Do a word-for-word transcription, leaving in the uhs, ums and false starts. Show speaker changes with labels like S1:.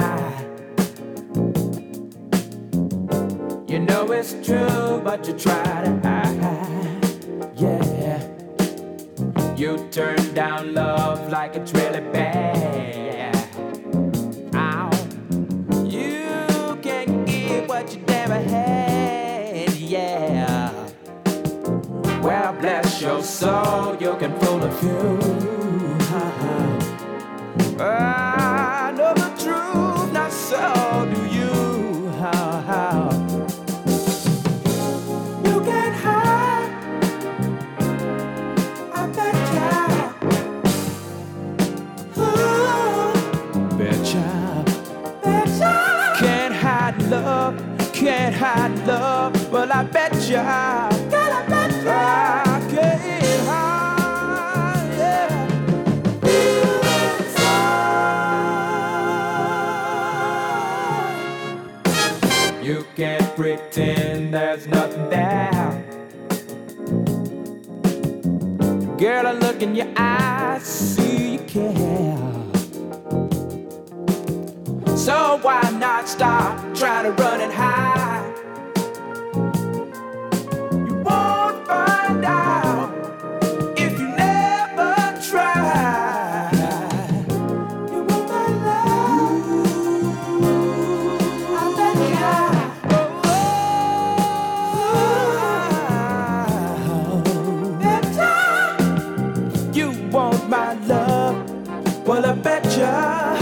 S1: hide. You know it's true, but you try to hide. Yeah, you turn down love like it's really bad. Ow. You can't give what you never had. Yeah. Well, bless your soul, you can fool a few. I know the truth, not so do you. How, how? You can't hide. I bet ya. Ooh, betcha, betcha. Can't hide love, can't hide love. Well, I bet ya. Girl, I bet ya. I can't hide, yeah. Feel inside. You can't pretend there's nothing there. Girl, I look in your eyes, see you care. So why not stop, try to run and hide? You won't find out if you never try. You want my love, I bet ya. Oh, betcha. You want my love, well I bet ya.